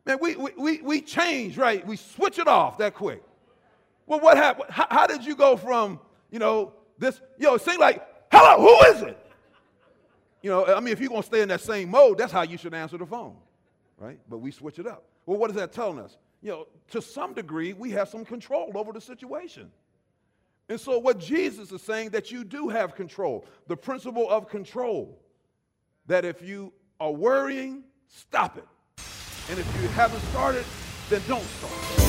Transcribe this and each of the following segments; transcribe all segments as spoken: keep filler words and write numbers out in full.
Man, we, we, we, we change, right? We switch it off that quick. Well, what happened? How, how did you go from, you know, this, you know, it seemed like, hello, who is it? You know, I mean, if you're going to stay in that same mode, that's how you should answer the phone, right? But we switch it up. Well, what is that telling us? You know, to some degree, we have some control over the situation. And so what Jesus is saying, that you do have control, the principle of control, that if you are worrying, stop it. And if you haven't started, then don't start.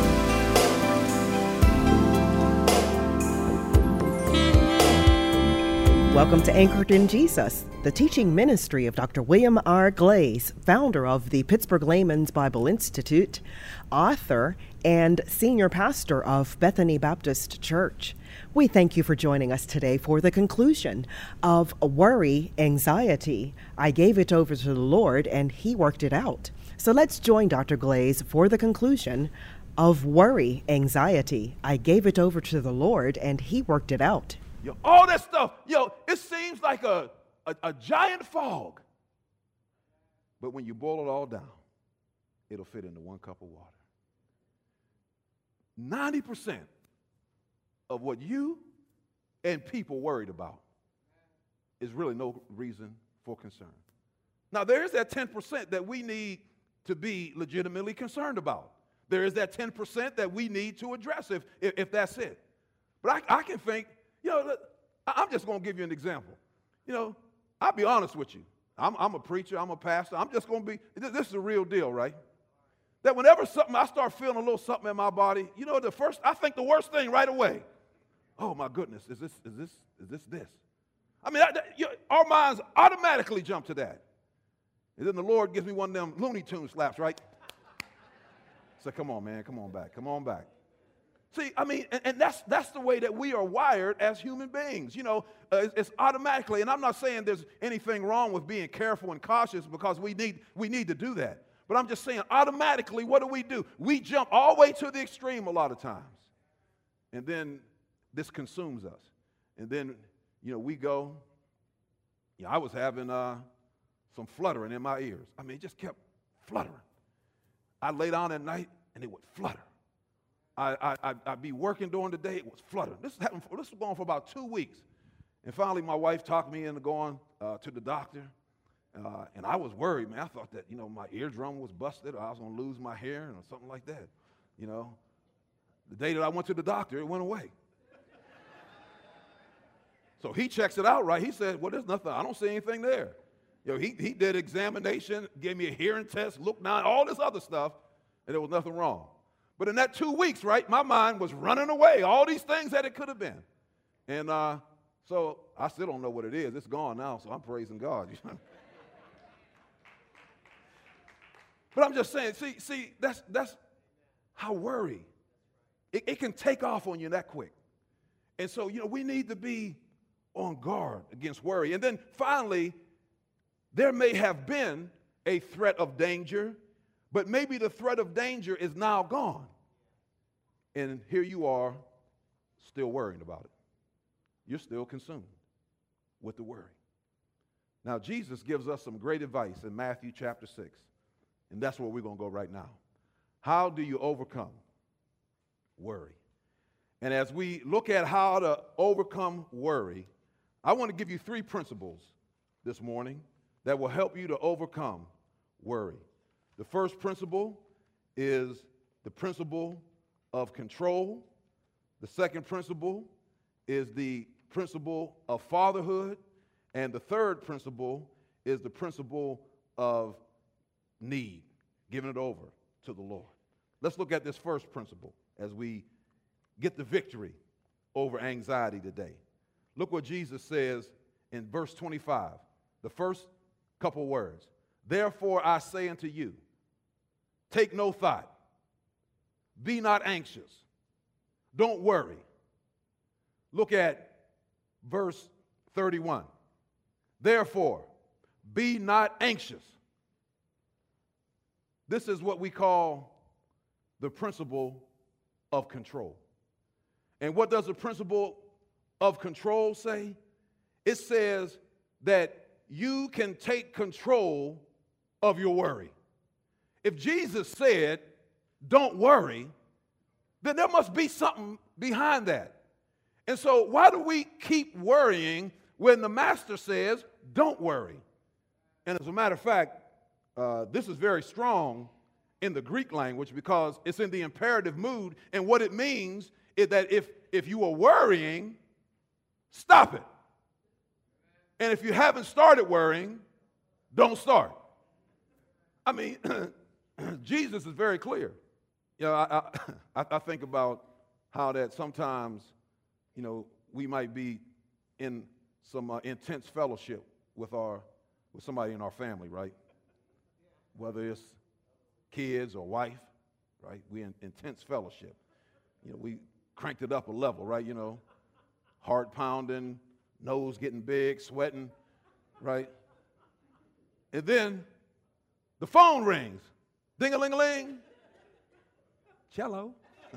Welcome to Anchored in Jesus, the teaching ministry of Doctor William R. Glaze, founder of the Pittsburgh Layman's Bible Institute, author, and senior pastor of Bethany Baptist Church. We thank you for joining us today for the conclusion of Worry, Anxiety. I gave it over to the Lord, and He worked it out. So let's join Doctor Glaze for the conclusion of Worry, Anxiety. I gave it over to the Lord, and He worked it out. Yo, all that stuff, yo, it seems like a, a, a giant fog. But when you boil it all down, it'll fit into one cup of water. ninety percent of what you and people worried about is really no reason for concern. Now, there is that ten percent that we need to be legitimately concerned about. There is that ten percent that we need to address if, if, if that's it. But I, I can think, you know, I'm just going to give you an example. You know, I'll be honest with you. I'm, I'm a preacher. I'm a pastor. I'm just going to be, this is the real deal, right? That whenever something, I start feeling a little something in my body, you know, the first, I think the worst thing right away, oh my goodness, is this, is this, is this, this? I mean, that, that, you know, our minds automatically jump to that. And then the Lord gives me one of them Looney Tunes slaps, right? So come on, man, come on back, come on back. See, I mean, and, and that's that's the way that we are wired as human beings. You know, uh, it's, it's automatically, and I'm not saying there's anything wrong with being careful and cautious, because we need we need to do that. But I'm just saying, automatically, what do we do? We jump all the way to the extreme a lot of times. And then this consumes us. And then, you know, we go, you know, I was having uh, some fluttering in my ears. I mean, it just kept fluttering. I lay down at night, and it would flutter. I, I, I'd be working during the day, it was fluttering. This, happened for, this was going for about two weeks. And finally, my wife talked me into going uh, to the doctor. Uh, and I was worried, man. I thought that, you know, my eardrum was busted, or I was going to lose my hearing or something like that. You know, the day that I went to the doctor, it went away. So he checks it out, right? He said, well, there's nothing. I don't see anything there. You know, he, he did examination, gave me a hearing test, looked down, all this other stuff, and there was nothing wrong. But in that two weeks, right, my mind was running away, all these things that it could have been. And uh, so I still don't know what it is. It's gone now, so I'm praising God. But I'm just saying, see, see, that's that's how worry, it, it can take off on you that quick. And so, you know, we need to be on guard against worry. And then finally, there may have been a threat of danger, but maybe the threat of danger is now gone. And here you are still worrying about it. You're still consumed with the worry. Now, Jesus gives us some great advice in Matthew chapter six. And that's where we're going to go right now. How do you overcome worry? And as we look at how to overcome worry, I want to give you three principles this morning that will help you to overcome worry. The first principle is the principle of control. The second principle is the principle of fatherhood. And the third principle is the principle of need, giving it over to the Lord. Let's look at this first principle as we get the victory over anxiety today. Look what Jesus says in verse twenty-five, the first couple words. Therefore I say unto you, take no thought. Be not anxious. Don't worry. Look at verse thirty-one. Therefore, be not anxious. This is what we call the principle of control. And what does the principle of control say? It says that you can take control of your worry. if Jesus said, don't worry, then there must be something behind that. And so why do we keep worrying when the master says, don't worry? And as a matter of fact, uh, this is very strong in the Greek language because it's in the imperative mood. And what it means is that if, if you are worrying, stop it. And if you haven't started worrying, don't start. I mean, Jesus is very clear. You know, I, I, I think about how that sometimes, you know, we might be in some uh, intense fellowship with our with somebody in our family, right? Whether it's kids or wife, right? We in intense fellowship. You know, we cranked it up a level, right? You know, heart pounding, nose getting big, sweating, right? And then the phone rings. Ding-a-ling-a-ling. Cello.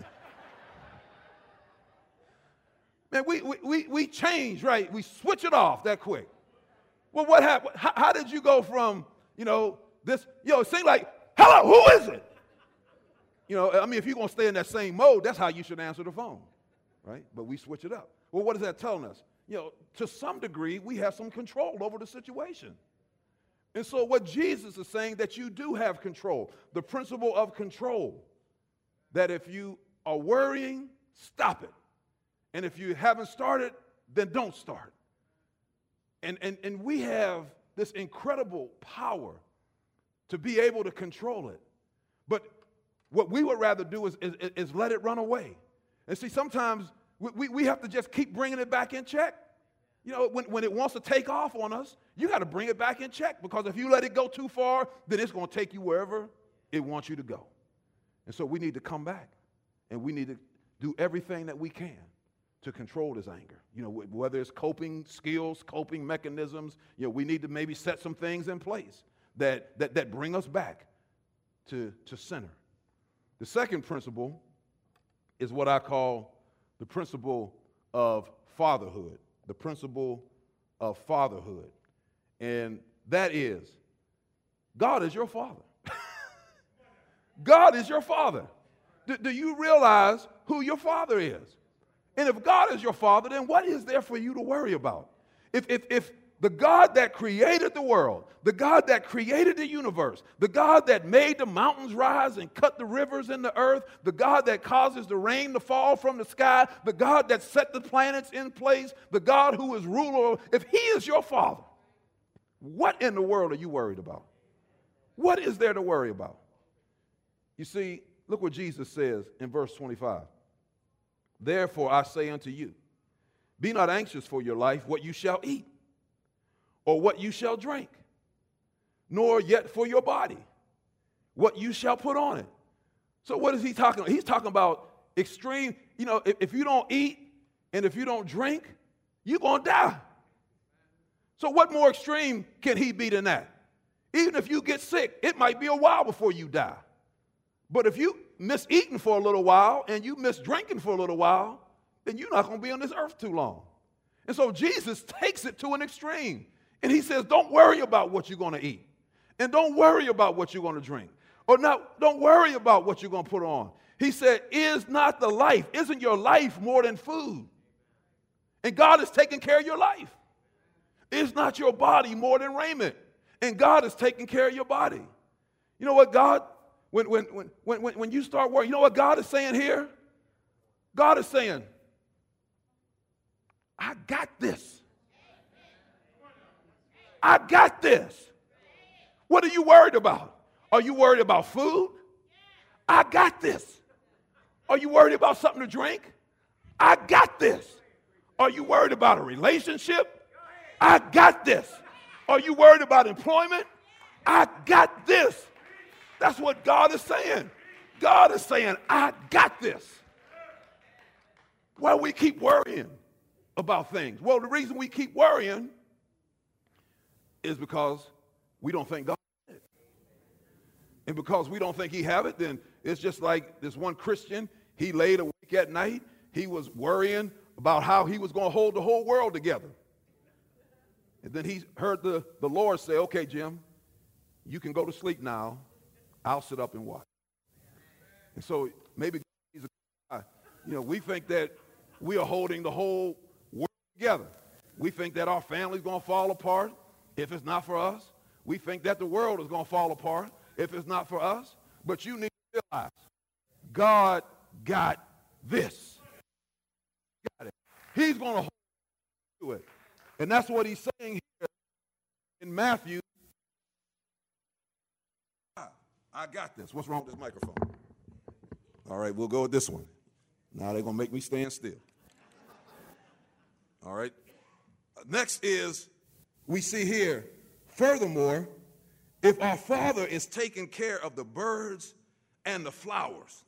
Man, we, we, we, we change, right? We switch it off that quick. Well, what happened? How, how did you go from, you know, this, you know, it seemed like, hello, who is it? You know, I mean, if you're going to stay in that same mode, that's how you should answer the phone, right? But we switch it up. Well, what is that telling us? You know, to some degree, we have some control over the situation. And so what Jesus is saying, that you do have control, the principle of control, that if you are worrying, stop it. And if you haven't started, then don't start. And, and, and we have this incredible power to be able to control it. But what we would rather do is, is, is let it run away. And see, sometimes we, we have to just keep bringing it back in check. You know, when, when it wants to take off on us, you got to bring it back in check, because if you let it go too far, then it's going to take you wherever it wants you to go. And so we need to come back, and we need to do everything that we can to control this anger. You know, whether it's coping skills, coping mechanisms, you know, we need to maybe set some things in place that, that, that bring us back to, to center. The second principle is what I call the principle of fatherhood, the principle of fatherhood. And that is, God is your father. God is your father. Do, do you realize who your father is? And if God is your father, then what is there for you to worry about? If, if, if the God that created the world, the God that created the universe, the God that made the mountains rise and cut the rivers in the earth, the God that causes the rain to fall from the sky, the God that set the planets in place, the God who is ruler, if he is your father, what in the world are you worried about? What is there to worry about? You see, look what Jesus says in verse twenty-five. Therefore I say unto you, be not anxious for your life, what you shall eat, or what you shall drink, nor yet for your body, what you shall put on it. So what is he talking about? He's talking about extreme, you know, if, if you don't eat and if you don't drink, you're going to die. So what more extreme can he be than that? Even if you get sick, it might be a while before you die. But if you miss eating for a little while and you miss drinking for a little while, then you're not going to be on this earth too long. And so Jesus takes it to an extreme. And he says, don't worry about what you're going to eat. And don't worry about what you're going to drink. Or not, don't worry about what you're going to put on. He said, is not the life, isn't your life more than food? And God is taking care of your life. Is not your body more than raiment? And God is taking care of your body. You know what God, when, when, when, when, when you start worrying, you know what God is saying here? God is saying, I got this. I got this. What are you worried about? Are you worried about food? I got this. Are you worried about something to drink? I got this. Are you worried about a relationship? I got this. Are you worried about employment? I got this. That's what God is saying. God is saying, I got this. Why do we keep worrying about things? Well, the reason we keep worrying is because we don't think God has it. And because we don't think he have it, then it's just like this one Christian, he laid awake at night. He was worrying about how he was going to hold the whole world together. And then he heard the, the Lord say, okay, Jim, you can go to sleep now. I'll sit up and watch. And so maybe, you know, we think that we are holding the whole world together. We think that our family's going to fall apart if it's not for us. We think that the world is going to fall apart if it's not for us. But you need to realize God got this. Got it. He's going to hold to it. And that's what he's saying here in Matthew. I got this. What's wrong with this microphone? All right, we'll go with this one. Now they're going to make me stand still. All right. Next is, we see here, furthermore, if our Father is taking care of the birds and the flowers.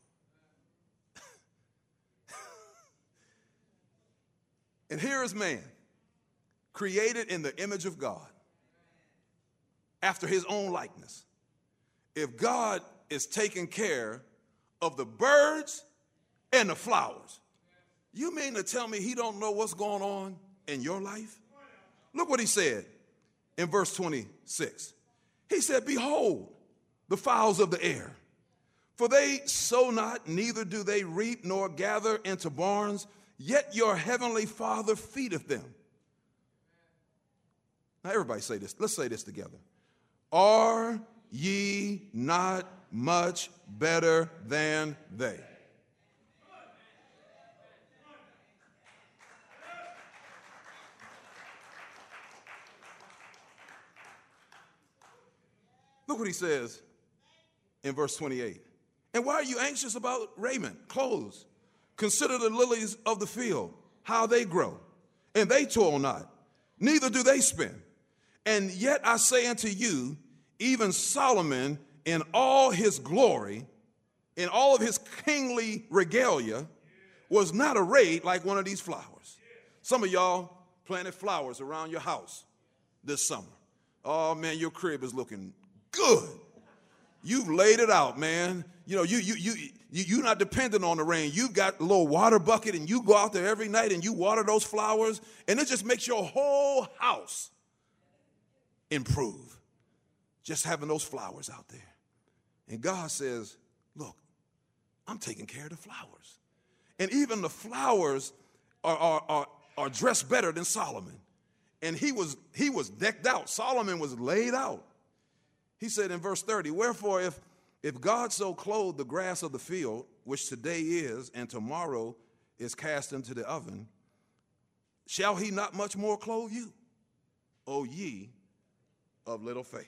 And here is man, created in the image of God, after his own likeness. If God is taking care of the birds and the flowers, you mean to tell me he don't know what's going on in your life? Look what he said in verse twenty-six. He said, behold, the fowls of the air, for they sow not, neither do they reap, nor gather into barns, yet your heavenly Father feedeth them. Now everybody say this. Let's say this together. Are ye not much better than they? Look what he says in verse twenty-eight. And why are you anxious about raiment, clothes? Consider the lilies of the field, how they grow, and they toil not, neither do they spin. And yet I say unto you, even Solomon in all his glory, in all of his kingly regalia, was not arrayed like one of these flowers. Some of y'all planted flowers around your house this summer. Oh man, your crib is looking good. You've laid it out, man. You know, you you you you you're not dependent on the rain. You've got a little water bucket and you go out there every night and you water those flowers, and it just makes your whole house improve. Just having those flowers out there. And God says, look, I'm taking care of the flowers. And even the flowers are, are, are, are dressed better than Solomon. And he was, he was decked out. Solomon was laid out. He said in verse thirty, wherefore if, if God so clothed the grass of the field, which today is and tomorrow is cast into the oven, shall he not much more clothe you, O ye of little faith?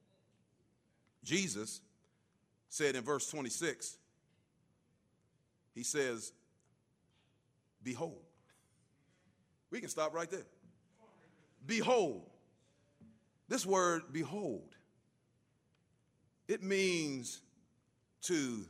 Jesus said in verse twenty-six, he says, behold. We can stop right there. Behold. This word, behold, it means to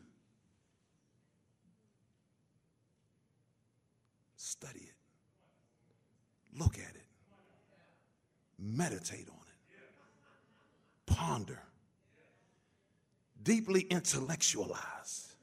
study it, look at it, meditate on it, ponder, deeply intellectualize.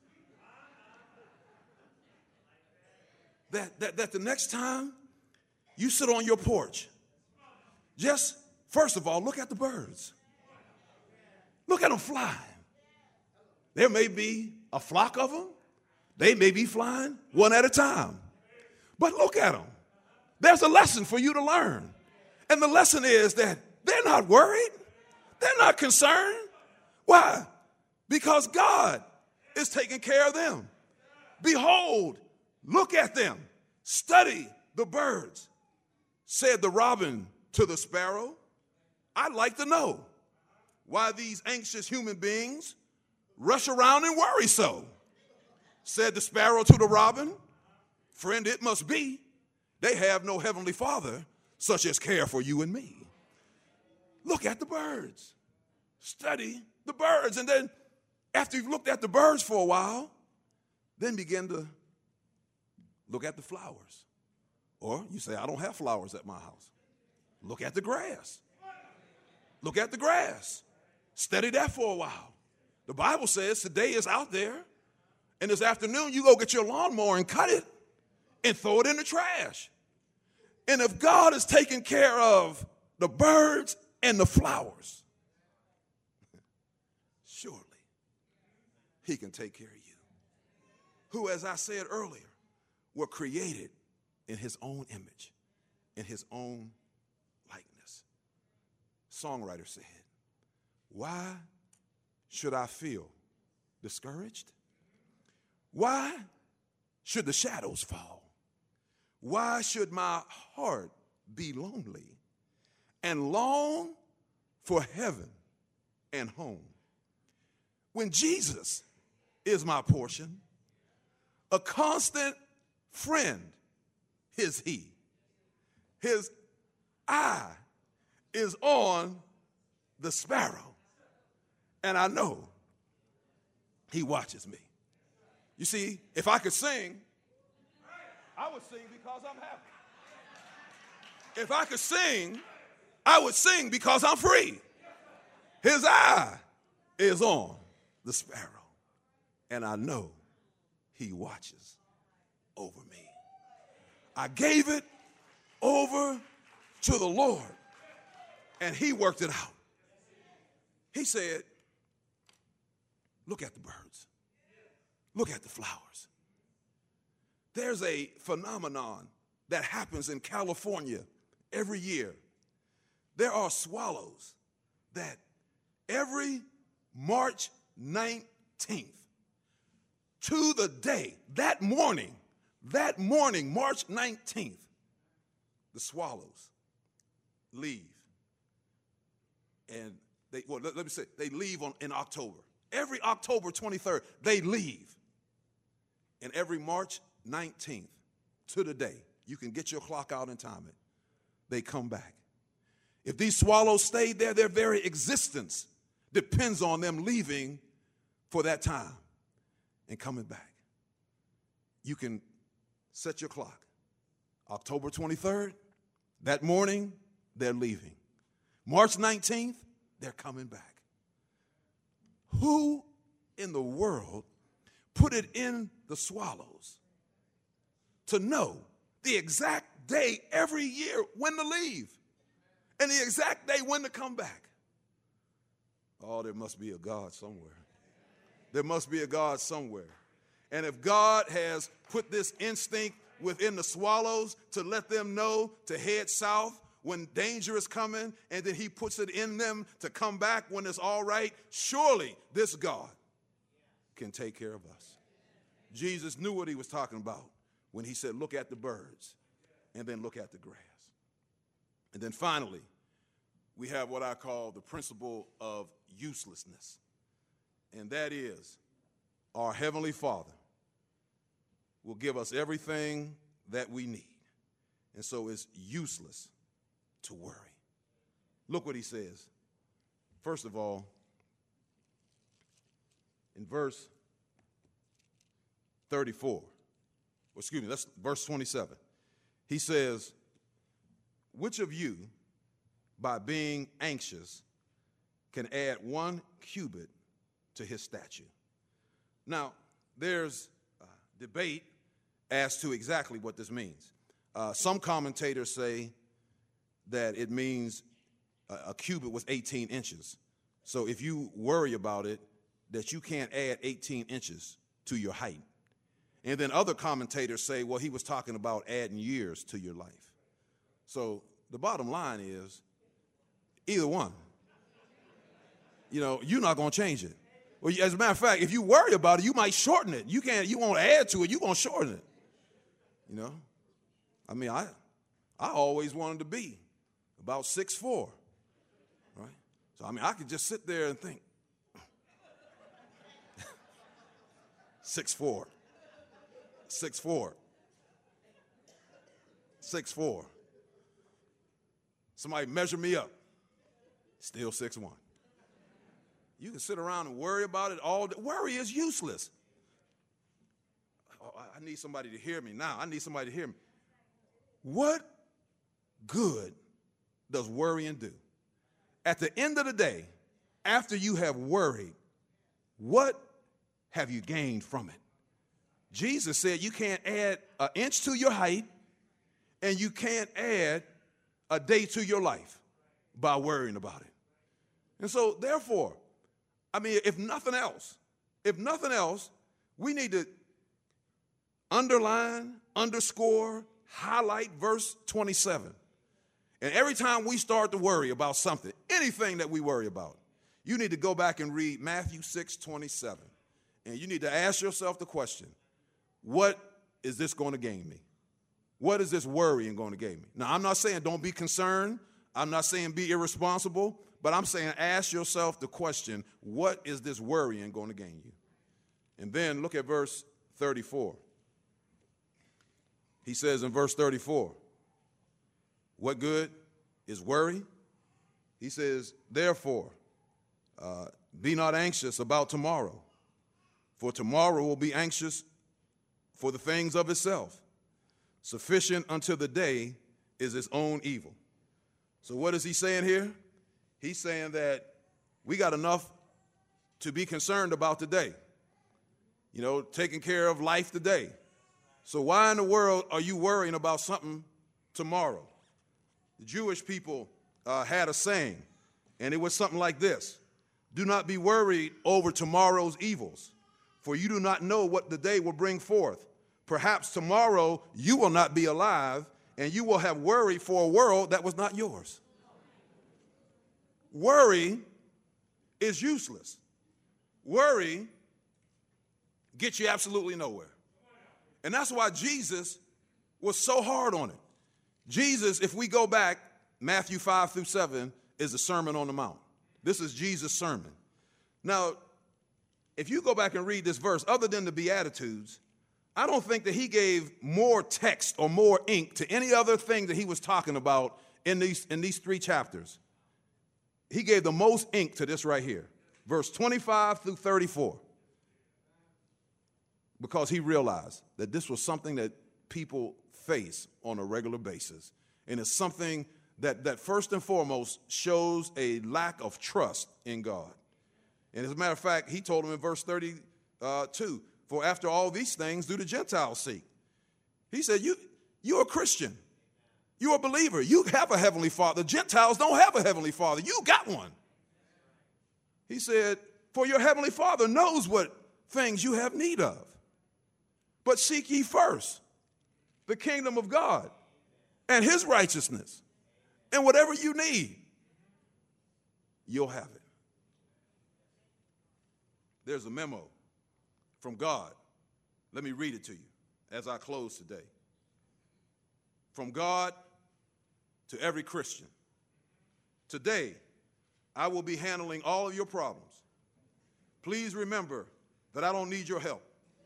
That, that, that the next time you sit on your porch, just, first of all, look at the birds. Look at them flying. There may be a flock of them. They may be flying one at a time. But look at them. There's a lesson for you to learn. And the lesson is that they're not worried. They're not concerned. Why? Because God is taking care of them. Behold, look at them. Study the birds. Said the robin to the sparrow, I'd like to know why these anxious human beings rush around and worry so. Said the sparrow to the robin, friend, it must be they have no heavenly Father such as care for you and me. Look at the birds. Study the birds. And then after you've looked at the birds for a while, then begin to look at the flowers. Or you say, I don't have flowers at my house. Look at the grass. Look at the grass. Study that for a while. The Bible says today is out there, and this afternoon you go get your lawnmower and cut it and throw it in the trash. And if God is taking care of the birds and the flowers, surely he can take care of you. Who, as I said earlier, were created in his own image, in his own likeness. Songwriter said, why should I feel discouraged? Why should the shadows fall? Why should my heart be lonely and long for heaven and home? When Jesus is my portion, a constant friend is he. His eye is on the sparrow, and I know he watches me. You see, if I could sing, I would sing because I'm happy. If I could sing, I would sing because I'm free. His eye is on the sparrow, and I know he watches over me. I gave it over to the Lord, and he worked it out. He said, look at the birds. Look at the flowers. There's a phenomenon that happens in California every year. There are swallows that every March nineteenth, to the day, that morning, that morning, March nineteenth, the swallows leave. And they, well, let, let me say, they leave on, in October. Every October twenty-third, they leave. And every March nineteenth, to the day, you can get your clock out and time it, they come back. If these swallows stayed there, their very existence depends on them leaving for that time and coming back. You can set your clock. October twenty-third, that morning, they're leaving. March nineteenth, they're coming back. Who in the world put it in the swallows to know the exact day every year when to leave and the exact day when to come back? Oh, there must be a God somewhere. There must be a God somewhere. And if God has put this instinct within the swallows to let them know to head south when danger is coming, and then he puts it in them to come back when it's all right, surely this God can take care of us. Jesus knew what he was talking about when he said, look at the birds and then look at the grass. And then finally, we have what I call the principle of uselessness. And that is, our Heavenly Father will give us everything that we need. And so it's useless to worry. Look what he says. First of all, in verse thirty-four, or excuse me, that's verse twenty-seven. He says, which of you, by being anxious, can add one cubit to his stature? Now, there's uh, debate as to exactly what this means. Uh, some commentators say that it means a, a cubit was eighteen inches. So if you worry about it, that you can't add eighteen inches to your height. And then other commentators say, well, he was talking about adding years to your life. So the bottom line is, either one. You know, you're not going to change it. Well, as a matter of fact, if you worry about it, you might shorten it. You can't. You won't add to it. You're going to shorten it. You know? I mean, I I always wanted to be about six foot four, right? So, I mean, I could just sit there and think, six foot four, six foot four, six foot four. Somebody measure me up, still six foot one. You can sit around and worry about it all day. Worry is useless. Oh, I need somebody to hear me now. I need somebody to hear me. What good does worrying do? At the end of the day, after you have worried, what have you gained from it? Jesus said you can't add an inch to your height, and you can't add a day to your life by worrying about it. And so, therefore, I mean, if nothing else, if nothing else, we need to underline, underscore, highlight verse twenty-seven. And every time we start to worry about something, anything that we worry about, you need to go back and read Matthew six twenty-seven. And you need to ask yourself the question, what is this going to gain me? What is this worrying going to gain me? Now, I'm not saying don't be concerned. I'm not saying be irresponsible. But I'm saying ask yourself the question, what is this worrying going to gain you? And then look at verse thirty-four. He says in verse thirty-four, what good is worry? He says, therefore, uh, be not anxious about tomorrow, for tomorrow will be anxious for the things of itself. Sufficient unto the day is its own evil. So what is he saying here? He's saying that we got enough to be concerned about today. You know, taking care of life today. So why in the world are you worrying about something tomorrow? The Jewish people uh, had a saying, and it was something like this. Do not be worried over tomorrow's evils, for you do not know what the day will bring forth. Perhaps tomorrow you will not be alive, and you will have worry for a world that was not yours. Worry is useless. Worry gets you absolutely nowhere. And that's why Jesus was so hard on it. Jesus, if we go back, Matthew five through seven is the Sermon on the Mount. This is Jesus' sermon. Now, if you go back and read this verse, other than the Beatitudes, I don't think that he gave more text or more ink to any other thing that he was talking about in these, in these three chapters. He gave the most ink to this right here, verse twenty-five through thirty-four, because he realized that this was something that people face on a regular basis. And it's something that, that first and foremost shows a lack of trust in God. And as a matter of fact, he told them in verse thirty-two, for after all these things do the Gentiles seek. He said, you, you're a Christian. You're a believer. You have a heavenly Father. Gentiles don't have a heavenly Father. You got one. He said, for your heavenly Father knows what things you have need of. But seek ye first the kingdom of God and his righteousness. And whatever you need, you'll have it. There's a memo from God. Let me read it to you as I close today. From God to every Christian. Today, I will be handling all of your problems. Please remember that I don't need your help.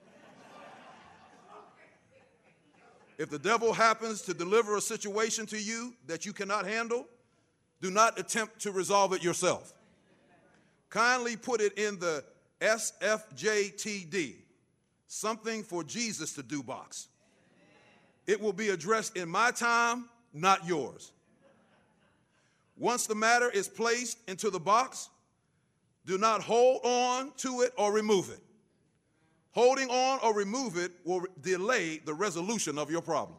If the devil happens to deliver a situation to you that you cannot handle, do not attempt to resolve it yourself. Kindly put it in the S F J T D, something for Jesus to do box. It will be addressed in my time, not yours. Once the matter is placed into the box, do not hold on to it or remove it. Holding on or remove it will delay the resolution of your problem.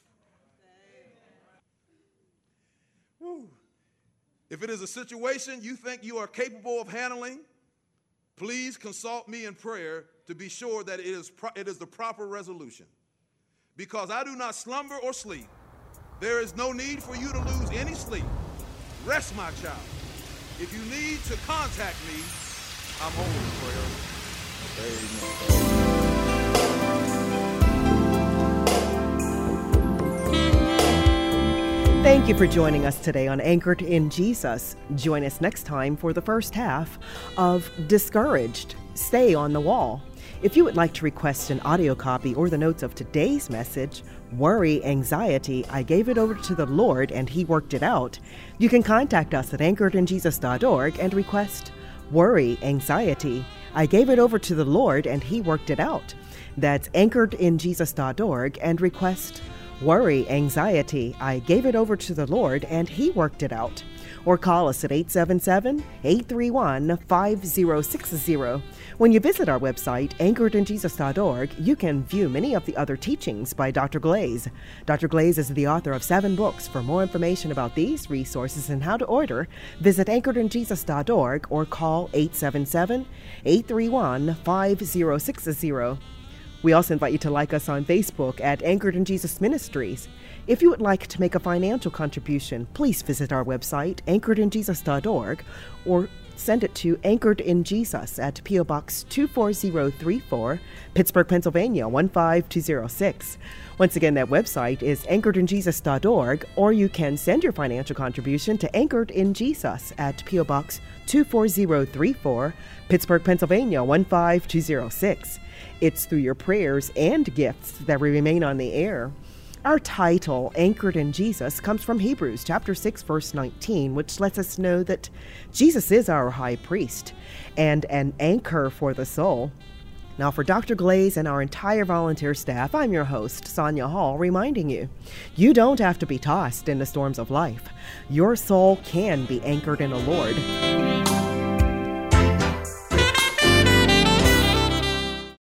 Woo. If it is a situation you think you are capable of handling, please consult me in prayer to be sure that it is, pro- it is the proper resolution. Because I do not slumber or sleep, there is no need for you to lose any sleep. Rest, my child. If you need to contact me, I'm open in prayer. Amen. Thank you for joining us today on Anchored in Jesus. Join us next time for the first half of Discouraged. Stay on the wall. If you would like to request an audio copy or the notes of today's message, Worry, Anxiety, I Gave It Over to the Lord and He Worked It Out, you can contact us at anchored in jesus dot org and request Worry, Anxiety, I Gave It Over to the Lord and He Worked It Out. That's anchored in jesus dot org and request Worry, Anxiety, I Gave It Over to the Lord and He Worked It Out. or call us at eight seven seven, eight three one, five zero six zero. When you visit our website, anchored in jesus dot org, you can view many of the other teachings by Doctor Glaze. Doctor Glaze is the author of seven books. For more information about these resources and how to order, visit anchored in jesus dot org or call eight seven seven, eight three one, five zero six zero. We also invite you to like us on Facebook at Anchored in Jesus Ministries. If you would like to make a financial contribution, please visit our website, anchored in jesus dot org, or send it to Anchored in Jesus at P O. Box two four zero three four, Pittsburgh, Pennsylvania one five two zero six. Once again, that website is anchored in jesus dot org, or you can send your financial contribution to Anchored in Jesus at P O. Box two four zero three four, Pittsburgh, Pennsylvania one five two zero six. It's through your prayers and gifts that we remain on the air. Our title, Anchored in Jesus, comes from Hebrews chapter six, verse nineteen, which lets us know that Jesus is our high priest and an anchor for the soul. Now, for Doctor Glaze and our entire volunteer staff, I'm your host, Sonia Hall, reminding you, you don't have to be tossed in the storms of life. Your soul can be anchored in the Lord.